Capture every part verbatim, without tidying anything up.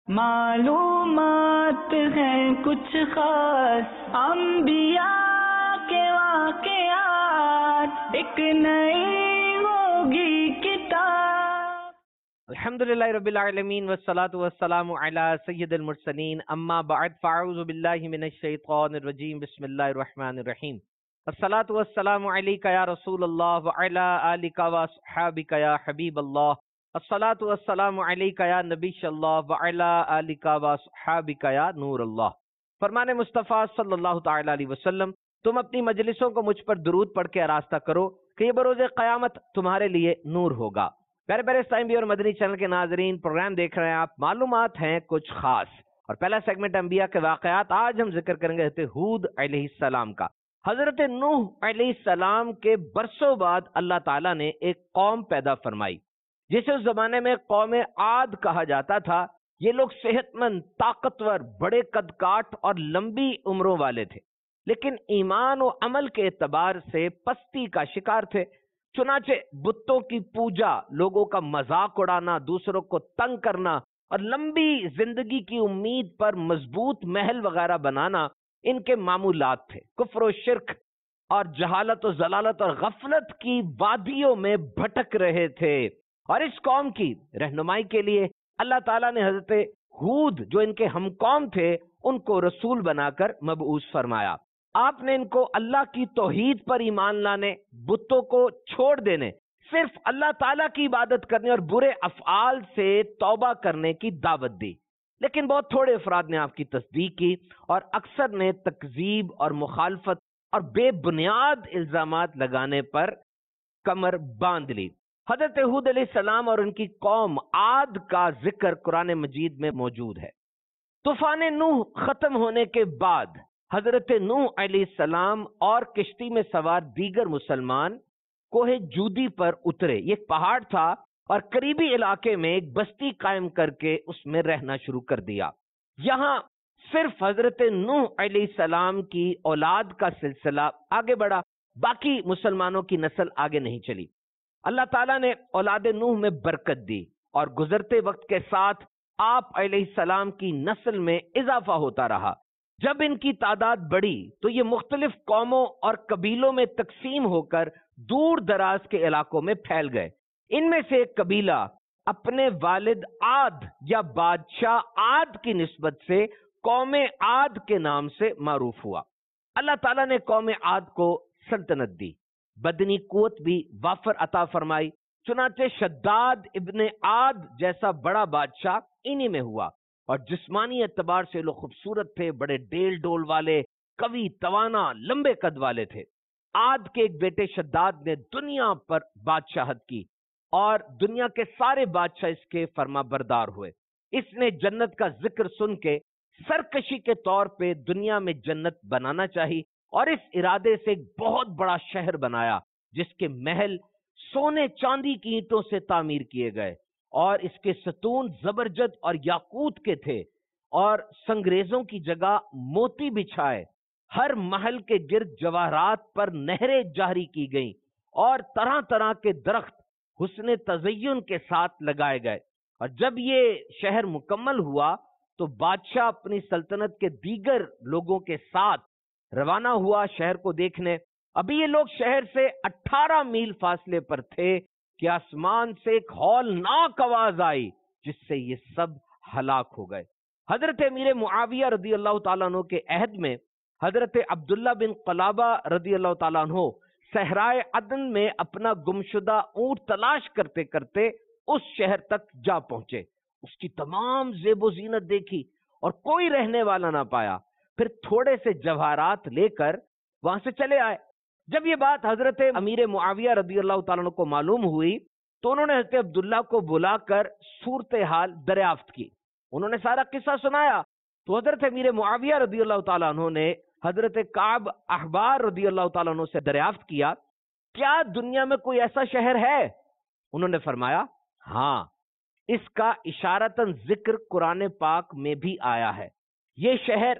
معلومات ہیں کچھ خاص انبیاء کے واقعات، ایک نئی ہوگی کتاب۔ الحمدللہ رب العالمین والصلاة والسلام علی سید المرسلین، اما بعد فاعوذ باللہ من الشیطان الرجیم، بسم اللہ الرحمن الرحیم۔ الصلاة والسلام علیکہ یا رسول اللہ وعلی آلکہ واصحابکہ یا حبیب اللہ، الصلاۃ والسلام علیکہ یا نبی اللہ وعلی آلکہ واصحابکہ یا نور اللہ۔ فرمان مصطفیٰ صلی اللہ تعالی علیہ وسلم، تم اپنی مجلسوں کو مجھ پر درود پڑھ کے آراستہ کرو کہ یہ بروز قیامت تمہارے لیے نور ہوگا۔ پیارے پیارے اسلام بھی اور مدنی چینل کے ناظرین، پروگرام دیکھ رہے ہیں آپ، معلومات ہیں کچھ خاص، اور پہلا سیگمنٹ انبیاء کے واقعات۔ آج ہم ذکر کریں گے حضرت ہود علیہ السلام کا۔ حضرت نوح علیہ السلام کے برسوں بعد اللہ تعالیٰ نے ایک قوم پیدا فرمائی جسے اس زمانے میں قوم عاد کہا جاتا تھا۔ یہ لوگ صحت مند، طاقتور، بڑے قد کاٹ اور لمبی عمروں والے تھے، لیکن ایمان و عمل کے اعتبار سے پستی کا شکار تھے۔ چنانچہ بتوں کی پوجا، لوگوں کا مذاق اڑانا، دوسروں کو تنگ کرنا اور لمبی زندگی کی امید پر مضبوط محل وغیرہ بنانا ان کے معمولات تھے۔ کفر و شرک اور جہالت و ضلالت اور غفلت کی وادیوں میں بھٹک رہے تھے، اور اس قوم کی رہنمائی کے لیے اللہ تعالیٰ نے حضرت ہود جو ان کے ہم قوم تھے ان کو رسول بنا کر مبعوث فرمایا۔ آپ نے ان کو اللہ کی توحید پر ایمان لانے، بتوں کو چھوڑ دینے، صرف اللہ تعالیٰ کی عبادت کرنے اور برے افعال سے توبہ کرنے کی دعوت دی۔ لیکن بہت تھوڑے افراد نے آپ کی تصدیق کی اور اکثر نے تکذیب اور مخالفت اور بے بنیاد الزامات لگانے پر کمر باندھ لی۔ حضرت ہود علیہ السلام اور ان کی قوم عاد کا ذکر قرآن مجید میں موجود ہے۔ طوفان نوح ختم ہونے کے بعد حضرت نوح علیہ السلام اور کشتی میں سوار دیگر مسلمان کوہ جودی پر اترے۔ یہ ایک پہاڑ تھا اور قریبی علاقے میں ایک بستی قائم کر کے اس میں رہنا شروع کر دیا۔ یہاں صرف حضرت نوح علیہ السلام کی اولاد کا سلسلہ آگے بڑھا، باقی مسلمانوں کی نسل آگے نہیں چلی۔ اللہ تعالیٰ نے اولاد نوح میں برکت دی اور گزرتے وقت کے ساتھ آپ علیہ السلام کی نسل میں اضافہ ہوتا رہا۔ جب ان کی تعداد بڑھی تو یہ مختلف قوموں اور قبیلوں میں تقسیم ہو کر دور دراز کے علاقوں میں پھیل گئے۔ ان میں سے ایک قبیلہ اپنے والد عاد یا بادشاہ عاد کی نسبت سے قوم عاد کے نام سے معروف ہوا۔ اللہ تعالیٰ نے قوم عاد کو سلطنت دی، بدنی قوت بھی وافر عطا فرمائی، چنانچہ شداد ابن عاد جیسا بڑا بادشاہ انہی میں ہوا، اور جسمانی اعتبار سے لوگ خوبصورت تھے، بڑے ڈیل ڈول والے، قوی، توانا، لمبے قد والے تھے۔ عاد کے ایک بیٹے شداد نے دنیا پر بادشاہت کی اور دنیا کے سارے بادشاہ اس کے فرما بردار ہوئے۔ اس نے جنت کا ذکر سن کے سرکشی کے طور پہ دنیا میں جنت بنانا چاہی، اور اس ارادے سے ایک بہت بڑا شہر بنایا جس کے محل سونے چاندی کی اینٹوں سے تعمیر کیے گئے، اور اس کے ستون زبرجد اور یاقوت کے تھے، اور سنگریزوں کی جگہ موتی بچھائے۔ ہر محل کے گرد جواہرات پر نہریں جاری کی گئیں، اور طرح طرح کے درخت حسن تزین کے ساتھ لگائے گئے۔ اور جب یہ شہر مکمل ہوا تو بادشاہ اپنی سلطنت کے دیگر لوگوں کے ساتھ روانہ ہوا شہر کو دیکھنے۔ ابھی یہ لوگ شہر سے اٹھارہ میل فاصلے پر تھے کہ آسمان سے ایک ہولناک آواز آئی جس سے یہ سب ہلاک ہو گئے۔ حضرت امیر معاویہ رضی اللہ تعالیٰ عنہ کے عہد میں حضرت عبداللہ بن قلابہ رضی اللہ تعالیٰ عنہ صحرائے عدن میں اپنا گمشدہ اونٹ تلاش کرتے کرتے اس شہر تک جا پہنچے۔ اس کی تمام زیب و زینت دیکھی اور کوئی رہنے والا نہ پایا۔ پھر تھوڑے سے جواہرات لے کر وہاں سے چلے آئے۔ جب یہ بات حضرت امیر معاویہ رضی اللہ تعالیٰ عنہ کو معلوم ہوئی تو انہوں نے حضرت عبداللہ کو بلا کر صورتحال دریافت کی۔ انہوں نے سارا قصہ سنایا تو حضرت امیر معاویہ رضی اللہ تعالیٰ عنہ نے حضرت کعب احبار رضی اللہ تعالیٰ عنہ سے دریافت کیا، کیا دنیا میں کوئی ایسا شہر ہے؟ انہوں نے فرمایا ہاں، اس کا اشارتاً ذکر قرآن پاک میں بھی آیا ہے۔ یہ شہر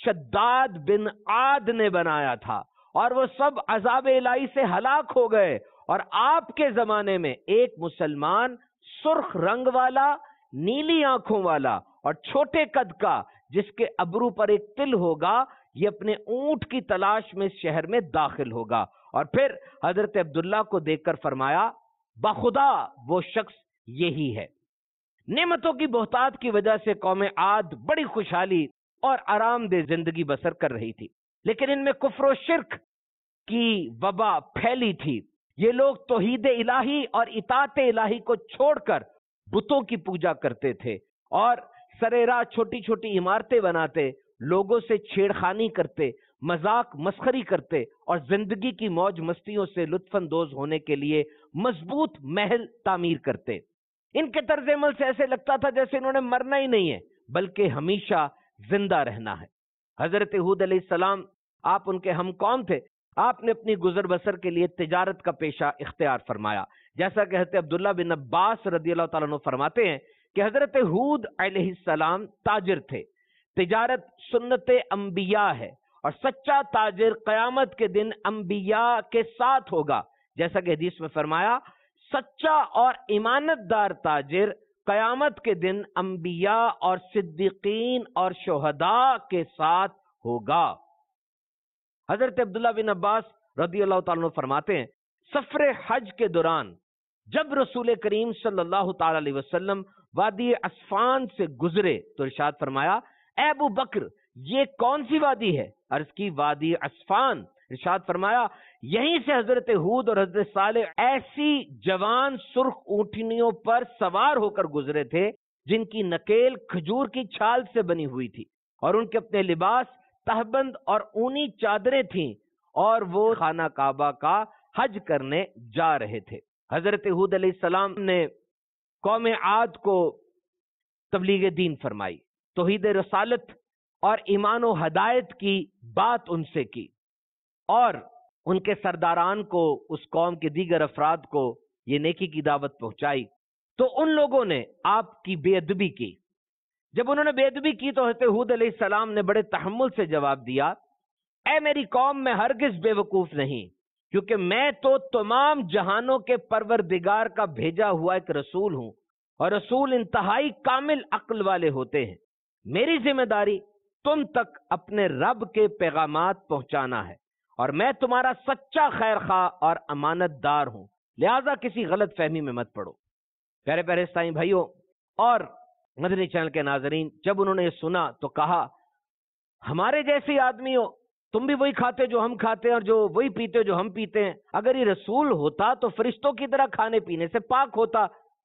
شداد بن عاد نے بنایا تھا اور وہ سب عذاب الہی سے ہلاک ہو گئے، اور آپ کے زمانے میں ایک مسلمان سرخ رنگ والا نیلی آنکھوں والا اور چھوٹے قد کا جس کے ابرو پر ایک تل ہوگا، یہ اپنے اونٹ کی تلاش میں اس شہر میں داخل ہوگا۔ اور پھر حضرت عبداللہ کو دیکھ کر فرمایا بخدا وہ شخص یہی ہے۔ نعمتوں کی بہتات کی وجہ سے قوم عاد بڑی خوشحالی اور آرام دہ زندگی بسر کر رہی تھی، لیکن ان میں کفر و شرک کی وبا پھیلی تھی۔ یہ لوگ توحید الہی اور اطاعت الہی کو چھوڑ کر بتوں کی پوجا کرتے تھے اور سرے راہ چھوٹی چھوٹی عمارتیں بناتے، لوگوں سے چھیڑ خانی کرتے، مذاق مسخری کرتے اور زندگی کی موج مستیوں سے لطف اندوز ہونے کے لیے مضبوط محل تعمیر کرتے۔ ان کے طرز عمل سے ایسے لگتا تھا جیسے انہوں نے مرنا ہی نہیں ہے بلکہ ہمیشہ زندہ رہنا ہے۔ حضرت ہود علیہ السلام آپ ان کے ہم قوم تھے، آپ نے اپنی گزر بسر کے لیے تجارت کا پیشہ اختیار فرمایا، جیسا کہ حضرت عبداللہ بن عباس رضی اللہ تعالیٰ عنہ فرماتے ہیں کہ حضرت ہود علیہ السلام تاجر تھے۔ تجارت سنت انبیاء ہے اور سچا تاجر قیامت کے دن انبیاء کے ساتھ ہوگا، جیسا کہ حدیث میں فرمایا سچا اور ایمانت دار تاجر قیامت کے دن انبیاء اور صدیقین اور شہداء کے ساتھ ہوگا۔ حضرت عبداللہ بن عباس رضی اللہ تعالیٰ عنہ فرماتے ہیں سفر حج کے دوران جب رسول کریم صلی اللہ تعالی علیہ وسلم وادی اسفان سے گزرے تو ارشاد فرمایا اے ابو بکر یہ کون سی وادی ہے؟ عرض کی وادی اسفان۔ ارشاد فرمایا یہیں سے حضرت ہود اور حضرت صالح ایسی جوان سرخ اونٹنیوں پر سوار ہو کر گزرے تھے جن کی نکیل کھجور کی چھال سے بنی ہوئی تھی اور ان کے اپنے لباس تہبند اور اونی چادریں تھیں اور وہ خانہ کعبہ کا حج کرنے جا رہے تھے۔ حضرت ہود علیہ السلام نے قوم عاد کو تبلیغ دین فرمائی، توحید رسالت اور ایمان و ہدایت کی بات ان سے کی اور ان کے سرداران کو، اس قوم کے دیگر افراد کو یہ نیکی کی دعوت پہنچائی۔ تو ان لوگوں نے آپ کی بے ادبی کی۔ جب انہوں نے بے ادبی کی تو حضرت ہود علیہ السلام نے بڑے تحمل سے جواب دیا اے میری قوم میں ہرگز بے وقوف نہیں، کیونکہ میں تو تمام جہانوں کے پروردگار کا بھیجا ہوا ایک رسول ہوں اور رسول انتہائی کامل عقل والے ہوتے ہیں۔ میری ذمہ داری تم تک اپنے رب کے پیغامات پہنچانا ہے اور میں تمہارا سچا خیر خواہ اور امانت دار ہوں، لہذا کسی غلط فہمی میں مت پڑو۔ پیارے پیارے اسلامی بھائیوں اور مدنی چینل کے ناظرین، جب انہوں نے یہ سنا تو کہا ہمارے جیسے آدمی ہو، تم بھی وہی کھاتے جو ہم کھاتے ہیں اور جو وہی پیتے جو ہم پیتے ہیں، اگر یہ رسول ہوتا تو فرشتوں کی طرح کھانے پینے سے پاک ہوتا۔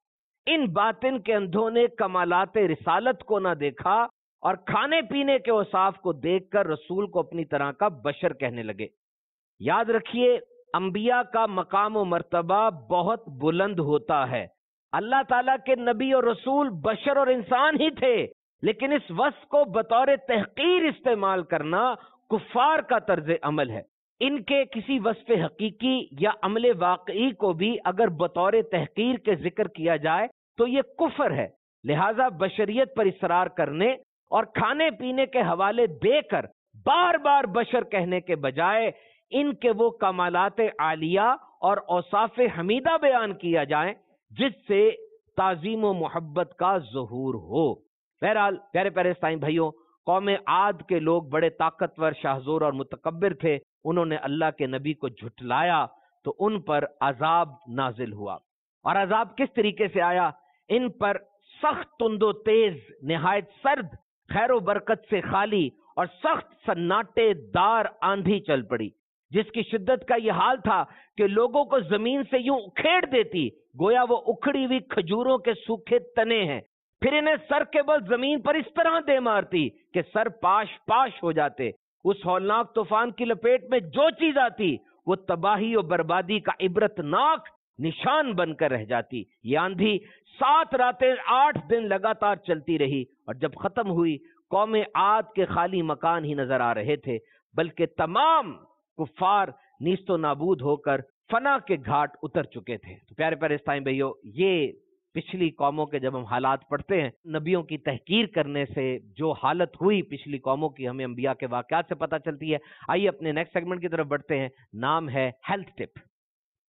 ان باطن کے اندھوں نے کمالات رسالت کو نہ دیکھا اور کھانے پینے کے اوصاف کو دیکھ کر رسول کو اپنی طرح کا بشر کہنے لگے۔ یاد رکھیے انبیاء کا مقام و مرتبہ بہت بلند ہوتا ہے۔ اللہ تعالیٰ کے نبی اور رسول بشر اور انسان ہی تھے، لیکن اس وصف کو بطور تحقیر استعمال کرنا کفار کا طرز عمل ہے۔ ان کے کسی وصف حقیقی یا عمل واقعی کو بھی اگر بطور تحقیر کے ذکر کیا جائے تو یہ کفر ہے۔ لہذا بشریت پر اصرار کرنے اور کھانے پینے کے حوالے دے کر بار بار بشر کہنے کے بجائے ان کے وہ کمالات عالیہ اور اوصاف حمیدہ بیان کیا جائیں جس سے تعظیم و محبت کا ظہور ہو۔ بہرحال پیارے پیارے اسلامی بھائیوں، قوم عاد کے لوگ بڑے طاقتور، شاہزور اور متکبر تھے۔ انہوں نے اللہ کے نبی کو جھٹلایا تو ان پر عذاب نازل ہوا، اور عذاب کس طریقے سے آیا؟ ان پر سخت تند و تیز، نہایت سرد، خیر و برکت سے خالی اور سخت سناٹے دار آندھی چل پڑی، جس کی شدت کا یہ حال تھا کہ لوگوں کو زمین سے یوں اکھیڑ دیتی گویا وہ اکھڑی ہوئی کھجوروں کے سوکھے تنے ہیں، پھر انہیں سر کے بل زمین پر اس طرح دے مارتی کہ سر پاش پاش ہو جاتے۔ اس ہولناک طوفان کی لپیٹ میں جو چیز آتی وہ تباہی و بربادی کا عبرتناک نشان بن کر رہ جاتی۔ یہ آندھی سات راتیں آٹھ دن لگاتار چلتی رہی، اور جب ختم ہوئی قوم عاد کے خالی مکان ہی نظر آ رہے تھے، بلکہ تمام کفار نیست و نابود ہو کر فنا کے گھاٹ اتر چکے تھے۔ تو پیارے پیارے اسلامی بھائیو، یہ پچھلی قوموں کے جب ہم حالات پڑھتے ہیں، نبیوں کی تحقیر کرنے سے جو حالت ہوئی پچھلی قوموں کی، ہمیں انبیاء کے واقعات سے پتہ چلتی ہے۔ آئیے اپنے نیکسٹ سیگمنٹ کی طرف بڑھتے ہیں، نام ہے health tip.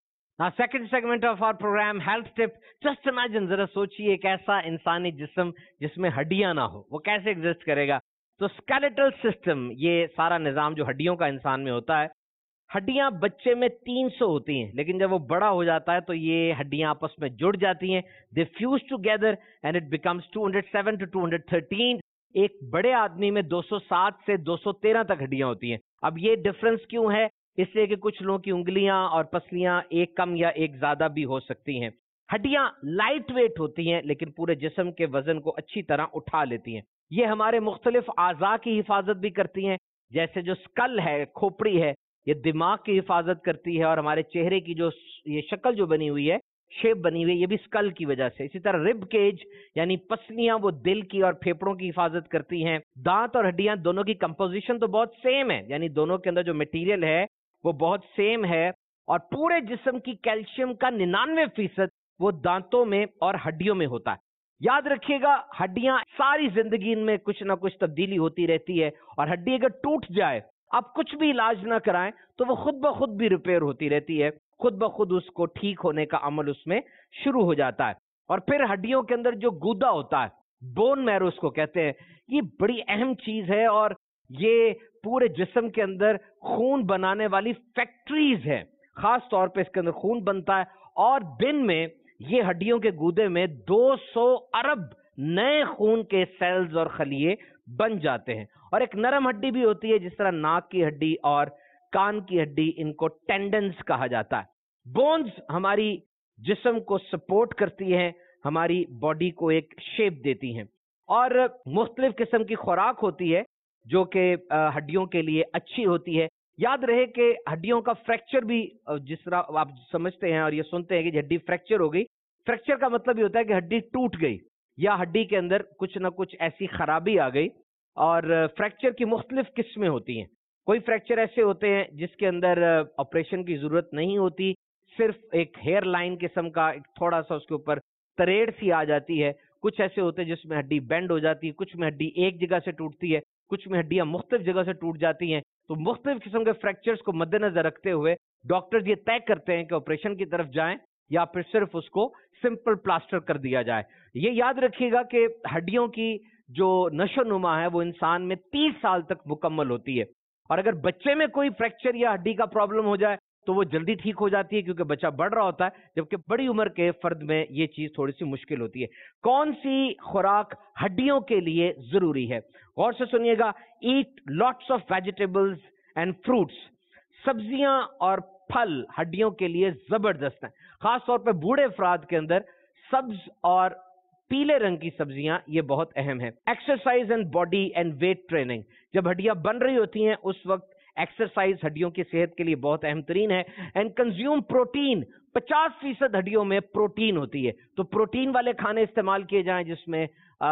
Second segment of our program health tip. Just imagine, ذرا سوچیے ایک ایسا انسانی جسم جس میں ہڈیاں نہ ہو، وہ کیسے ایگزسٹ کرے گا؟ تو اسکیلیٹل سسٹم، یہ سارا نظام جو ہڈیوں کا انسان میں ہوتا ہے. ہڈیاں بچے میں تین سو ہوتی ہیں، لیکن جب وہ بڑا ہو جاتا ہے تو یہ ہڈیاں آپس میں جڑ جاتی ہیں. They fuse together and it becomes two hundred seven to two hundred thirteen. ایک بڑے آدمی میں دو سو سات سے دو سو تیرہ تک ہڈیاں ہوتی ہیں. اب یہ ڈفرنس کیوں ہے؟ اس لیے کہ کچھ لوگوں کی انگلیاں اور پسلیاں ایک کم یا ایک زیادہ بھی ہو سکتی ہیں. ہڈیاں لائٹ ویٹ ہوتی ہیں لیکن پورے جسم کے وزن کو اچھی طرح اٹھا لیتی ہیں. یہ ہمارے مختلف اعضاء کی حفاظت بھی کرتی ہیں، جیسے جو اسکل ہے، کھوپڑی ہے، یہ دماغ کی حفاظت کرتی ہے، اور ہمارے چہرے کی جو یہ شکل جو بنی ہوئی ہے، شیپ بنی ہوئی ہے، یہ بھی اسکل کی وجہ سے. اسی طرح رب کیج یعنی پسلیاں وہ دل کی اور پھیپڑوں کی حفاظت کرتی ہیں. دانت اور ہڈیاں دونوں کی کمپوزیشن تو بہت سیم ہے، یعنی دونوں کے اندر جو مٹیریل ہے وہ بہت سیم ہے، اور پورے جسم کی کیلشیم کا ننانوے فیصد وہ دانتوں میں اور ہڈیوں میں ہوتا ہے. یاد رکھیے گا، ہڈیاں ساری زندگی میں کچھ نہ کچھ تبدیلی ہوتی رہتی ہے، اور ہڈی اگر ٹوٹ جائے، آپ کچھ بھی علاج نہ کرائیں تو وہ خود بخود بھی ریپیئر ہوتی رہتی ہے، خود بخود اس کو ٹھیک ہونے کا عمل اس میں شروع ہو جاتا ہے. اور پھر ہڈیوں کے اندر جو گودا ہوتا ہے، بون میرو اس کو کہتے ہیں، یہ بڑی اہم چیز ہے، اور یہ پورے جسم کے اندر خون بنانے والی فیکٹریز ہے. خاص طور پہ اس کے اندر خون بنتا ہے، اور دن میں یہ ہڈیوں کے گودے میں دو سو ارب نئے خون کے سیلز اور خلیے بن جاتے ہیں. اور ایک نرم ہڈی بھی ہوتی ہے، جس طرح ناک کی ہڈی اور کان کی ہڈی، ان کو ٹینڈنز کہا جاتا ہے. بونز ہماری جسم کو سپورٹ کرتی ہیں، ہماری باڈی کو ایک شیپ دیتی ہیں. اور مختلف قسم کی خوراک ہوتی ہے جو کہ ہڈیوں کے لیے اچھی ہوتی ہے. یاد رہے کہ ہڈیوں کا فریکچر بھی، جس طرح آپ سمجھتے ہیں اور یہ سنتے ہیں کہ ہڈی فریکچر ہو گئی، فریکچر کا مطلب یہ ہوتا ہے کہ ہڈی ٹوٹ گئی یا ہڈی کے اندر کچھ نہ کچھ ایسی خرابی آ گئی. اور فریکچر کی مختلف قسمیں ہوتی ہیں. کوئی فریکچر ایسے ہوتے ہیں جس کے اندر آپریشن کی ضرورت نہیں ہوتی، صرف ایک ہیئر لائن قسم کا ایک تھوڑا سا اس کے اوپر تریڑ سی آ جاتی ہے. کچھ ایسے ہوتے ہیں جس میں ہڈی بینڈ ہو جاتی ہے، کچھ میں ہڈی ایک جگہ سے ٹوٹتی ہے، کچھ میں ہڈیاں مختلف جگہ سے ٹوٹ جاتی ہیں. تو مختلف قسم کے فریکچرز کو مد نظر رکھتے ہوئے ڈاکٹرز یہ طے کرتے ہیں کہ آپریشن کی طرف جائیں یا پھر صرف اس کو سمپل پلاسٹر کر دیا جائے. یہ یاد رکھیے گا کہ ہڈیوں کی جو نشو نما ہے وہ انسان میں تیس سال تک مکمل ہوتی ہے، اور اگر بچے میں کوئی فریکچر یا ہڈی کا پرابلم ہو جائے تو وہ جلدی ٹھیک ہو جاتی ہے کیونکہ بچہ بڑھ رہا ہوتا ہے، جبکہ بڑی عمر کے فرد میں یہ چیز تھوڑی سی مشکل ہوتی ہے. کون سی خوراک ہڈیوں کے لیے ضروری ہے؟ غور سے سنیے گا. Eat lots of vegetables and fruits. سبزیاں اور پھل ہڈیوں کے لیے زبردست ہیں، خاص طور پہ بوڑھے افراد کے اندر سبز اور پیلے رنگ کی سبزیاں یہ بہت اہم ہے. Exercise and body and weight training. جب ہڈیاں بن رہی ہوتی ہیں اس وقت ایکسرسائز ہڈیوں کی صحت کے لیے بہت اہم ترین ہے. And consume protein. پچاس فیصد ہڈیوں میں پروٹین ہوتی ہے، تو پروٹین والے کھانے استعمال کیے جائیں جس میں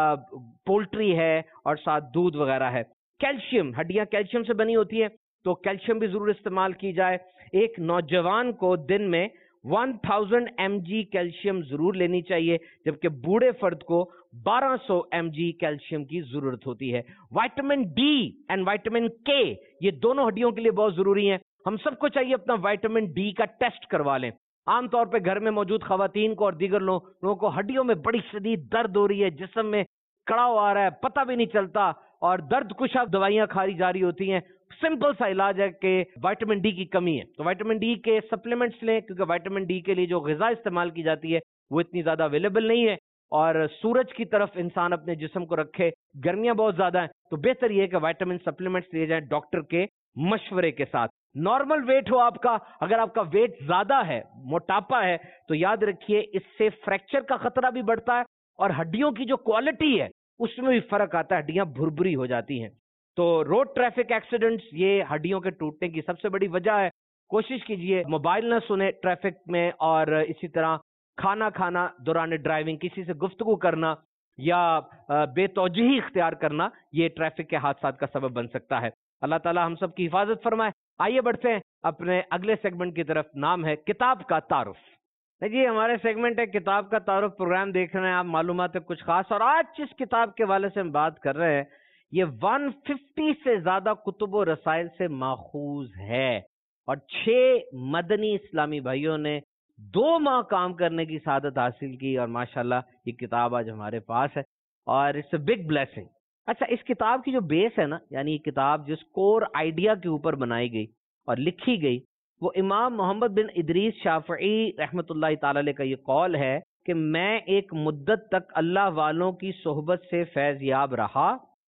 پولٹری ہے اور ساتھ دودھ وغیرہ ہے. کیلشیم. ہڈیاں کیلشیم سے بنی ہوتی ہے تو کیلشیم بھی ضرور استعمال کی جائے. ایک نوجوان کو دن میں one thousand M G calcium ضرور لینی چاہیے، جبکہ بوڑھے فرد کو بارہ سو ایم جی کیلشیم کی ضرورت ہوتی ہے. وائٹامن ڈی اینڈ وائٹامن کے یہ دونوں ہڈیوں کے لیے بہت ضروری ہیں. ہم سب کو چاہیے اپنا وائٹامن ڈی کا ٹیسٹ کروا لیں. عام طور پہ گھر میں موجود خواتین کو اور دیگر لوگوں کو ہڈیوں میں بڑی شدید درد ہو رہی ہے، جسم میں کڑاؤ آ رہا ہے، پتہ بھی نہیں چلتا، اور درد کشا دوائیاں کھاری جا رہی ہوتی ہیں. سمپل سا علاج ہے کہ وائٹامن ڈی کی کمی ہے تو وائٹامن ڈی کے سپلیمنٹس لیں، کیونکہ وائٹامن ڈی کے لیے جو غذا استعمال کی جاتی ہے وہ اتنی زیادہ اویلیبل نہیں ہے، اور سورج کی طرف انسان اپنے جسم کو رکھے، گرمیاں بہت زیادہ ہیں، تو بہتر یہ ہے کہ وائٹامن سپلیمنٹس لیے جائیں ڈاکٹر کے مشورے کے ساتھ. نارمل ویٹ ہو آپ کا، اگر آپ کا ویٹ زیادہ ہے، موٹاپا ہے، تو یاد رکھیے اس سے فریکچر کا خطرہ بھی بڑھتا ہے، اور ہڈیوں کی جو کوالٹی ہے اس میں بھی فرق آتا ہے، ہڈیاں بھربھری ہو جاتی ہیں. تو روڈ ٹریفک ایکسیڈنٹس یہ ہڈیوں کے ٹوٹنے کی سب سے بڑی وجہ ہے. کوشش کیجئے موبائل نہ سنیں ٹریفک میں، اور اسی طرح کھانا کھانا دوران ڈرائیونگ کسی سے گفتگو کرنا یا بے توجہی اختیار کرنا یہ ٹریفک کے حادثات کا سبب بن سکتا ہے. اللہ تعالی ہم سب کی حفاظت فرمائے. آئیے بڑھتے ہیں اپنے اگلے سیگمنٹ کی طرف. نام ہے کتاب کا تعارف. جی ہمارے سیگمنٹ ہے کتاب کا تعارف. پروگرام دیکھ رہے ہیں آپ، معلومات ہے کچھ خاص، اور آج جس کتاب کے حوالے سے ہم بات کر رہے ہیں یہ ون ففٹی سے زیادہ کتب و رسائل سے ماخوذ ہے، اور چھ مدنی اسلامی بھائیوں نے دو ماہ کام کرنے کی سعادت حاصل کی، اور ماشاءاللہ یہ کتاب آج ہمارے پاس ہے، اور اٹس اے بگ بلیسنگ. اچھا، اس کتاب کی جو بیس ہے نا، یعنی یہ کتاب جس کور آئیڈیا کے اوپر بنائی گئی اور لکھی گئی، وہ امام محمد بن ادریس شافعی رحمۃ اللہ تعالی علیہ کا یہ قول ہے کہ میں ایک مدت تک اللہ والوں کی صحبت سے فیض یاب رہا،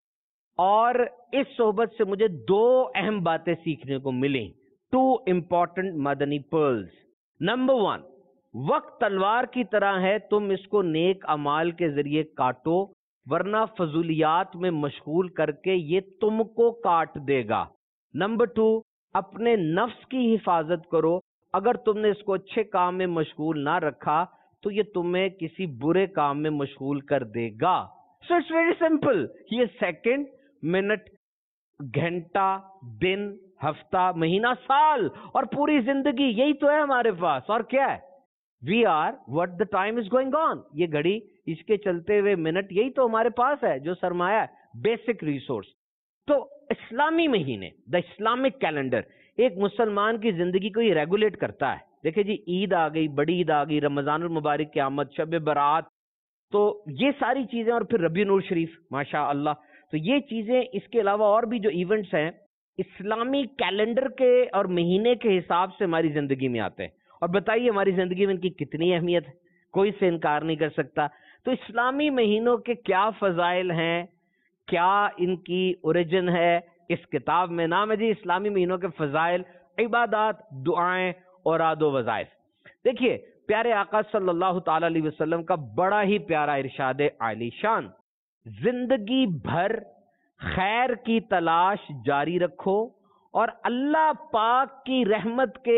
اور اس صحبت سے مجھے دو اہم باتیں سیکھنے کو ملیں. Two important Madani pearls. Number one, وقت تلوار کی طرح ہے، تم اس کو نیک اعمال کے ذریعے کاٹو، ورنہ فضولیات میں مشغول کر کے یہ تم کو کاٹ دے گا. نمبر ٹو، اپنے نفس کی حفاظت کرو، اگر تم نے اس کو اچھے کام میں مشغول نہ رکھا تو یہ تمہیں کسی برے کام میں مشغول کر دے گا. So it's very simple. یہ سیکنڈ، منٹ، گھنٹہ، دن، ہفتہ، مہینہ، سال اور پوری زندگی، یہی تو ہے ہمارے پاس. اور کیا ہے؟ We are what the time is going on. یہ گھڑی، اس کے چلتے ہوئے منٹ، یہی تو ہمارے پاس ہے جو سرمایہ ہے، بیسک ریسورس. تو اسلامی مہینے، دا اسلامک کیلنڈر، ایک مسلمان کی زندگی کو یہ ریگولیٹ کرتا ہے. دیکھیں جی، عید آ گئی، بڑی عید آ گئی، رمضان المبارک کی آمد، شب برات، تو یہ ساری چیزیں، اور پھر ربیع نور شریف، ماشاء اللہ. تو یہ چیزیں، اس کے علاوہ اور بھی جو ایونٹس ہیں، اسلامی کیلنڈر کے اور مہینے کے حساب سے ہماری زندگی میں آتے ہیں. اور بتائیے ہماری زندگی میں ان کی کتنی اہمیت ہے، کوئی سے انکار نہیں کر سکتا. تو اسلامی مہینوں کے کیا فضائل ہیں، کیا ان کی اوریجن ہے، اس کتاب میں نام ہے جی اسلامی مہینوں کے فضائل، عبادات، دعائیں اور اوراد و وظائف. دیکھیے، پیارے آقا صلی اللہ تعالی علیہ وسلم کا بڑا ہی پیارا ارشاد عالی شان، زندگی بھر خیر کی تلاش جاری رکھو اور اللہ پاک کی رحمت کے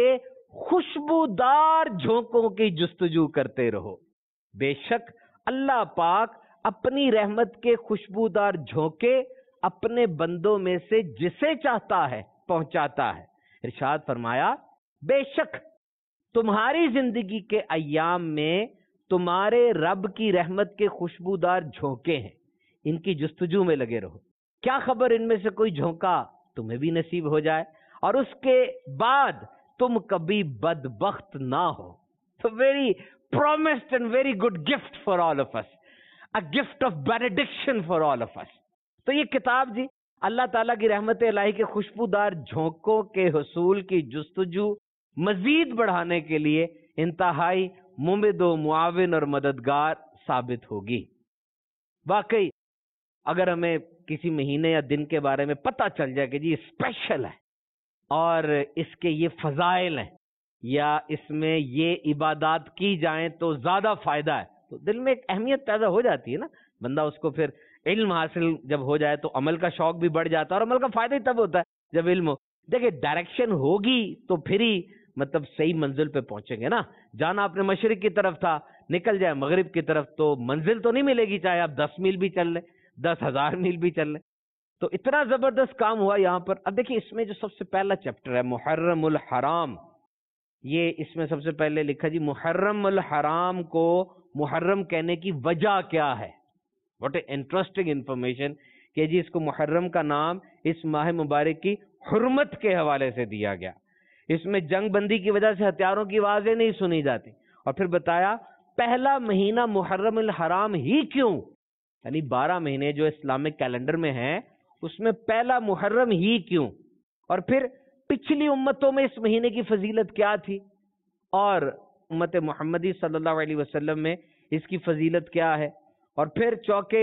خوشبودار جھونکوں کی جستجو کرتے رہو. بے شک اللہ پاک اپنی رحمت کے خوشبودار جھونکے اپنے بندوں میں سے جسے چاہتا ہے پہنچاتا ہے. ارشاد فرمایا، بے شک تمہاری زندگی کے ایام میں تمہارے رب کی رحمت کے خوشبودار جھونکے ہیں، ان کی جستجو میں لگے رہو. کیا خبر ان میں سے کوئی جھونکا تمہیں بھی نصیب ہو جائے اور اس کے بعد تم کبھی بدبخت نہ ہو. تو very promised and very good gift for all of us, a gift of benediction for all of us. تو یہ کتاب جی اللہ تعالیٰ کی رحمت الہی کے خوشبودار جھونکوں کے حصول کی جستجو مزید بڑھانے کے لیے انتہائی ممد و معاون اور مددگار ثابت ہوگی. واقعی اگر ہمیں کسی مہینے یا دن کے بارے میں پتہ چل جائے کہ جی یہ اسپیشل ہے اور اس کے یہ فضائل ہیں یا اس میں یہ عبادات کی جائیں تو زیادہ فائدہ ہے، تو دل میں ایک اہمیت پیدا ہو جاتی ہے نا. بندہ اس کو پھر علم حاصل جب ہو جائے تو عمل کا شوق بھی بڑھ جاتا ہے، اور عمل کا فائدہ ہی تب ہوتا ہے جب علم ہو. دیکھیں ڈائریکشن ہوگی تو پھر ہی مطلب صحیح منزل پہ پہنچیں گے نا. جانا اپنے مشرق کی طرف تھا، نکل جائے مغرب کی طرف تو منزل تو نہیں ملے گی، چاہے آپ دس میل بھی چل لیں، دس ہزار میل بھی چل لیں. تو اتنا زبردست کام ہوا یہاں پر. اب دیکھیں اس میں جو سب سے پہلا چیپٹر ہے محرم الحرام، یہ اس میں سب سے پہلے لکھا جی محرم الحرام کو محرم کہنے کی وجہ کیا ہے. واٹ اے انٹرسٹنگ انفارمیشن کہ جی اس کو محرم کا نام اس ماہ مبارک کی حرمت کے حوالے سے دیا گیا. اس میں جنگ بندی کی وجہ سے ہتھیاروں کی آوازیں نہیں سنی جاتی. اور پھر بتایا پہلا مہینہ محرم الحرام ہی کیوں، یعنی بارہ مہینے جو اسلامک کیلنڈر میں ہیں اس میں پہلا محرم ہی کیوں، اور پھر پچھلی امتوں میں اس مہینے کی فضیلت کیا تھی اور امت محمدی صلی اللہ علیہ وسلم میں اس کی فضیلت کیا ہے. اور پھر چونکہ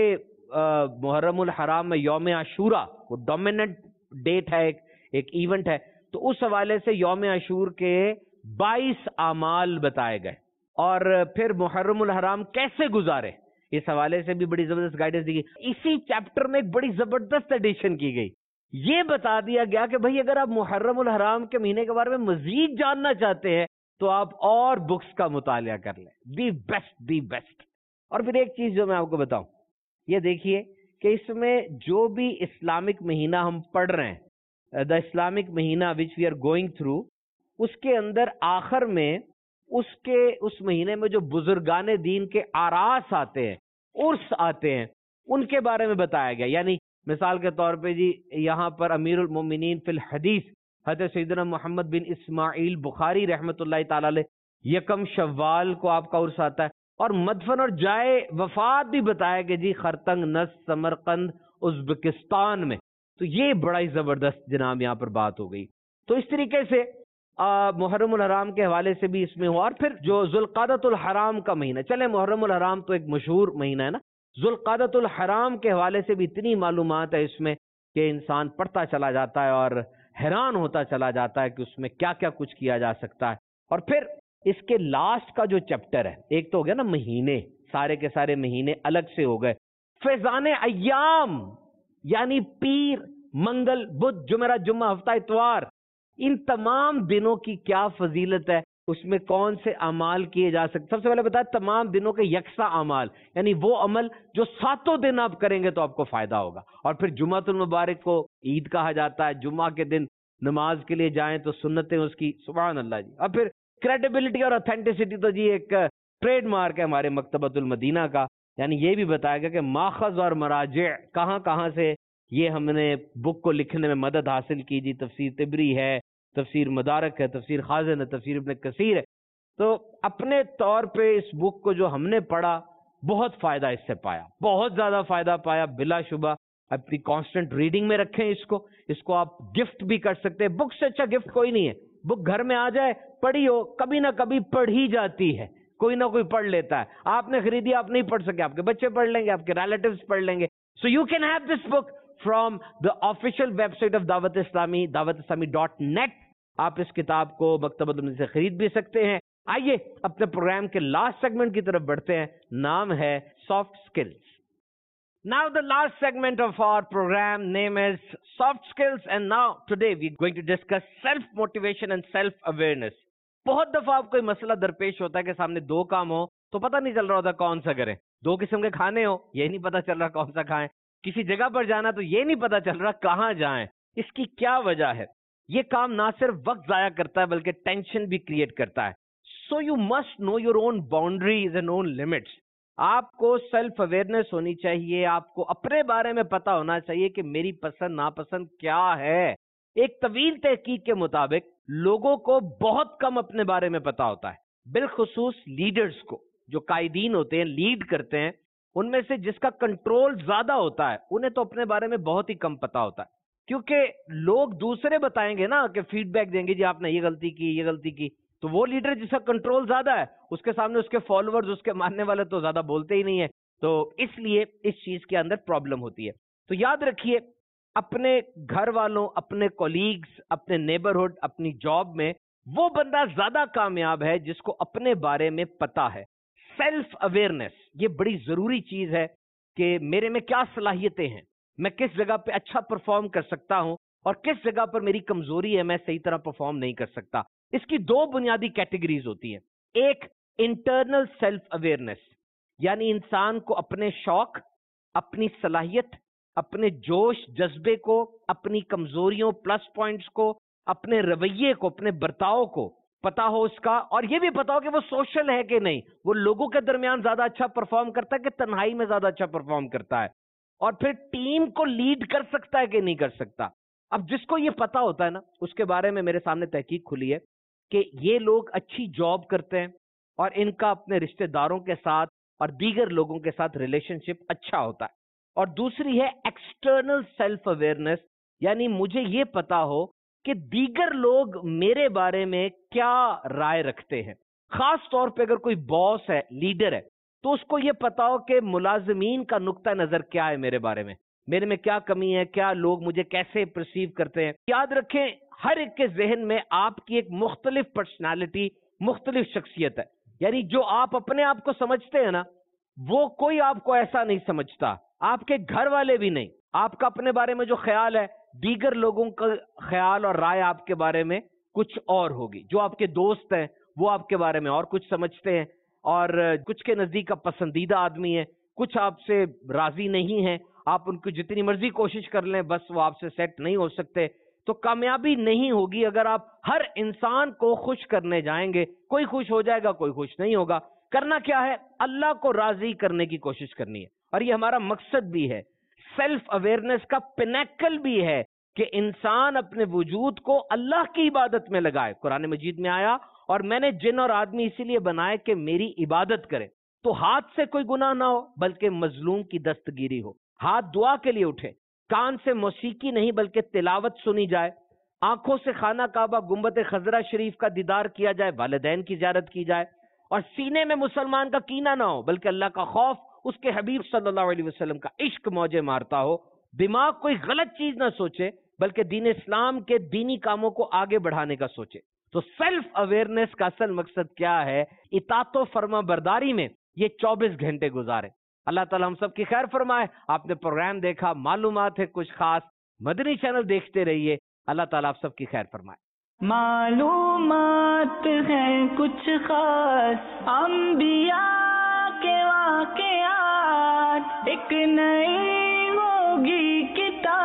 محرم الحرام میں یوم عاشورہ وہ ڈومیننٹ ڈیٹ ہے، ایک ایک ایونٹ ہے، تو اس حوالے سے یوم عاشور کے بائیس اعمال بتائے گئے. اور پھر محرم الحرام کیسے گزارے اس حوالے سے بھی بڑی زبردست گائیڈنس دی گئی. اسی چیپٹر میں ایک بڑی زبردست ایڈیشن کی گئی، یہ بتا دیا گیا کہ بھائی اگر آپ محرم الحرام کے مہینے کے بارے میں مزید جاننا چاہتے ہیں تو آپ اور بکس کا مطالعہ کر لیں. The best the best. اور پھر ایک چیز جو میں آپ کو بتاؤں، یہ دیکھیے کہ اس میں جو بھی اسلامک مہینہ ہم پڑھ رہے ہیں، دا اسلامک مہینہ which we are going through, اس کے اندر آخر میں اس کے اس مہینے میں جو بزرگان دین کے آراس آتے ہیں، عرس آتے ہیں، ان کے بارے میں بتایا گیا. یعنی مثال کے طور پہ جی یہاں پر امیر المومنین فی الحدیث حضرت سیدنا محمد بن اسماعیل بخاری رحمۃ اللہ تعالی علیہ یکم شوال کو آپ کا عرس آتا ہے، اور مدفن اور جائے وفات بھی بتایا کہ جی خرطنگ، نس، سمرقند، ازبکستان میں. تو یہ بڑا ہی زبردست جناب یہاں پر بات ہو گئی. تو اس طریقے سے محرم الحرام کے حوالے سے بھی اس میں ہوا. اور پھر جو ذوالقعدۃ الحرام کا مہینہ، چلے محرم الحرام تو ایک مشہور مہینہ ہے نا، ذوالقعدۃ الحرام کے حوالے سے بھی اتنی معلومات ہے اس میں کہ انسان پڑھتا چلا جاتا ہے اور حیران ہوتا چلا جاتا ہے کہ اس میں کیا کیا کچھ کیا جا سکتا ہے. اور پھر اس کے لاسٹ کا جو چیپٹر ہے، ایک تو ہو گیا نا مہینے، سارے کے سارے مہینے الگ سے ہو گئے. فیضان ایام یعنی پیر، منگل، بدھ، جمعرات، جمعہ، ہفتہ، اتوار، ان تمام دنوں کی کیا فضیلت ہے، اس میں کون سے اعمال کیے جا سکتے. سب سے پہلے بتایا تمام دنوں کے یکساں اعمال، یعنی وہ عمل جو ساتوں دن آپ کریں گے تو آپ کو فائدہ ہوگا. اور پھر جمعۃ المبارک کو عید کہا جاتا ہے، جمعہ کے دن نماز کے لیے جائیں تو سنتیں اس کی، سبحان اللہ جی. اور پھر کریڈیبلٹی اور اتھینٹسٹی تو جی ایک ٹریڈ مارک ہے ہمارے مکتبۃ المدینہ کا، یعنی یہ بھی بتایا گیا کہ ماخذ اور مراجع کہاں کہاں سے یہ ہم نے بک کو لکھنے میں مدد حاصل کی جی. تفسیر طبری ہے، تفسیر مدارک ہے، تفسیر خازن ہے، تفسیر ابن کثیر ہے. تو اپنے طور پہ اس بک کو جو ہم نے پڑھا بہت فائدہ اس سے پایا، بہت زیادہ فائدہ پایا بلا شبہ. اپنی کانسٹنٹ ریڈنگ میں رکھیں اس کو، اس کو آپ گفٹ بھی کر سکتے ہیں. بک سے اچھا گفٹ کوئی نہیں ہے. بک گھر میں آ جائے، پڑھی ہو، کبھی نہ کبھی پڑھی جاتی ہے، کوئی نہ کوئی پڑھ لیتا ہے. آپ نے خریدی، آپ نہیں پڑھ سکے، آپ کے بچے پڑھ لیں گے، آپ کے ریلیٹیوز پڑھ لیں گے. So you can have this book from the official website of Dawat Islami, دعوت اسلامی ڈاٹ نیٹ. آپ اس کتاب کو مکتبۃ المدینہ سے خرید بھی سکتے ہیں. آئیے اپنے پروگرام کے لاسٹ سیگمنٹ کی طرف بڑھتے ہیں. نام ہے soft skills. Now the last segment of our program name is soft skills, and now today we're going to discuss self motivation and self awareness. بہت دفعہ آپ کوئی مسئلہ درپیش ہوتا ہے کہ سامنے دو کام ہو تو پتہ نہیں چل رہا ہوتا کون سا کریں. دو قسم کے کھانے ہو، یہ نہیں پتہ چل رہا کون سا کھائیں. کسی جگہ پر جانا تو یہ نہیں پتہ چل رہا کہاں جائیں. اس کی کیا وجہ ہے؟ یہ کام نہ صرف وقت ضائع کرتا ہے بلکہ ٹینشن بھی کریٹ کرتا ہے. So you must know your own boundaries and own limits. آپ کو سیلف اویئرنیس ہونی چاہیے، آپ کو اپنے بارے میں پتا ہونا چاہیے کہ میری پسند ناپسند کیا ہے. ایک طویل تحقیق کے مطابق لوگوں کو بہت کم اپنے بارے میں پتا ہوتا ہے، بالخصوص لیڈرز کو. جو قائدین ہوتے ہیں، لیڈ کرتے ہیں، ان میں سے جس کا کنٹرول زیادہ ہوتا ہے انہیں تو اپنے بارے میں بہت ہی کم پتا ہوتا ہے. کیونکہ لوگ دوسرے بتائیں گے نا کہ فیڈ بیک دیں گے، جی آپ نے یہ غلطی کی، یہ غلطی کی. تو وہ لیڈر جس کا کنٹرول زیادہ ہے اس کے سامنے اس کے فالوورز، اس کے ماننے والے تو زیادہ بولتے ہی نہیں ہیں. تو اس لیے اس چیز کے اندر پرابلم ہوتی ہے. تو یاد رکھیے اپنے گھر والوں، اپنے کولیگز، اپنے نیبرہڈ، اپنی جاب میں وہ بندہ زیادہ کامیاب ہے جس کو اپنے بارے میں پتا ہے. سیلف اویئرنیس یہ بڑی ضروری چیز ہے کہ میرے میں کیا صلاحیتیں ہیں، میں کس جگہ پہ اچھا پرفارم کر سکتا ہوں اور کس جگہ پر میری کمزوری ہے، میں صحیح طرح پرفارم نہیں کر سکتا. اس کی دو بنیادی کیٹیگریز ہوتی ہیں. ایک انٹرنل سیلف اویئرنیس، یعنی انسان کو اپنے شوق، اپنی صلاحیت، اپنے جوش جذبے کو، اپنی کمزوریوں پلس پوائنٹس کو، اپنے رویے کو، اپنے برتاؤ کو پتا ہو اس کا، اور یہ بھی پتا ہو کہ وہ سوشل ہے کہ نہیں، وہ لوگوں کے درمیان زیادہ اچھا پرفارم کرتا ہے کہ تنہائی میں زیادہ اچھا پرفارم کرتا ہے، اور پھر ٹیم کو لیڈ کر سکتا ہے کہ نہیں کر سکتا. اب جس کو یہ پتا ہوتا ہے نا، اس کے بارے میں میرے سامنے تحقیق کھلی ہے کہ یہ لوگ اچھی جاب کرتے ہیں اور ان کا اپنے رشتہ داروں کے ساتھ اور دیگر لوگوں کے ساتھ ریلیشن شپ اچھا ہوتا ہے. اور دوسری ہے ایکسٹرنل سیلف اویئرنیس، یعنی مجھے یہ پتا ہو کہ دیگر لوگ میرے بارے میں کیا رائے رکھتے ہیں. خاص طور پہ اگر کوئی باس ہے، لیڈر ہے، تو اس کو یہ پتا ہو کہ ملازمین کا نقطہ نظر کیا ہے میرے بارے میں، میرے میں کیا کمی ہے، کیا لوگ مجھے کیسے پرسیو کرتے ہیں. یاد رکھیں ہر ایک کے ذہن میں آپ کی ایک مختلف پرسنالٹی، مختلف شخصیت ہے. یعنی جو آپ اپنے آپ کو سمجھتے ہیں نا، وہ کوئی آپ کو ایسا نہیں سمجھتا، آپ کے گھر والے بھی نہیں. آپ کا اپنے بارے میں جو خیال ہے، دیگر لوگوں کا خیال اور رائے آپ کے بارے میں کچھ اور ہوگی. جو آپ کے دوست ہیں وہ آپ کے بارے میں اور کچھ سمجھتے ہیں، اور کچھ کے نزدیک آپ پسندیدہ آدمی ہیں، کچھ آپ سے راضی نہیں ہیں. آپ ان کو جتنی مرضی کوشش کر لیں، بس وہ آپ سے سیٹ نہیں ہو سکتے. تو کامیابی نہیں ہوگی اگر آپ ہر انسان کو خوش کرنے جائیں گے. کوئی خوش ہو جائے گا، کوئی خوش نہیں ہوگا. کرنا کیا ہے؟ اللہ کو راضی کرنے کی کوشش کرنی ہے، اور یہ ہمارا مقصد بھی ہے. سیلف اویئرنیس کا پینیکل بھی ہے کہ انسان اپنے وجود کو اللہ کی عبادت میں لگائے. قرآن مجید میں آیا اور میں نے جن اور آدمی اسی لیے بنائے کہ میری عبادت کرے، تو ہاتھ سے کوئی گناہ نہ ہو بلکہ مظلوم کی دستگیری ہو، ہاتھ دعا کے لیے اٹھے، کان سے موسیقی نہیں بلکہ تلاوت سنی جائے، آنکھوں سے خانہ کعبہ گنبد خضرہ شریف کا دیدار کیا جائے، والدین کی زیارت کی جائے، اور سینے میں مسلمان کا کینہ نہ ہو بلکہ اللہ کا خوف، اس کے حبیب صلی اللہ علیہ وسلم کا عشق موجے مارتا ہو، دماغ کوئی غلط چیز نہ سوچے بلکہ دین اسلام کے دینی کاموں کو آگے بڑھانے کا سوچے۔ تو سیلف اویئرنیس کا اصل مقصد کیا ہے؟ اطاعت و فرما برداری میں یہ چوبیس گھنٹے گزارے۔ اللہ تعالی ہم سب کی خیر فرمائے۔ آپ نے پروگرام دیکھا، معلومات ہے کچھ خاص، مدنی چینل دیکھتے رہیے۔ اللہ تعالیٰ آپ سب کی خیر فرمائے۔ معلومات ہیں کچھ خاص انبیاء کے واقعات، ایک نئی ہوگی کتاب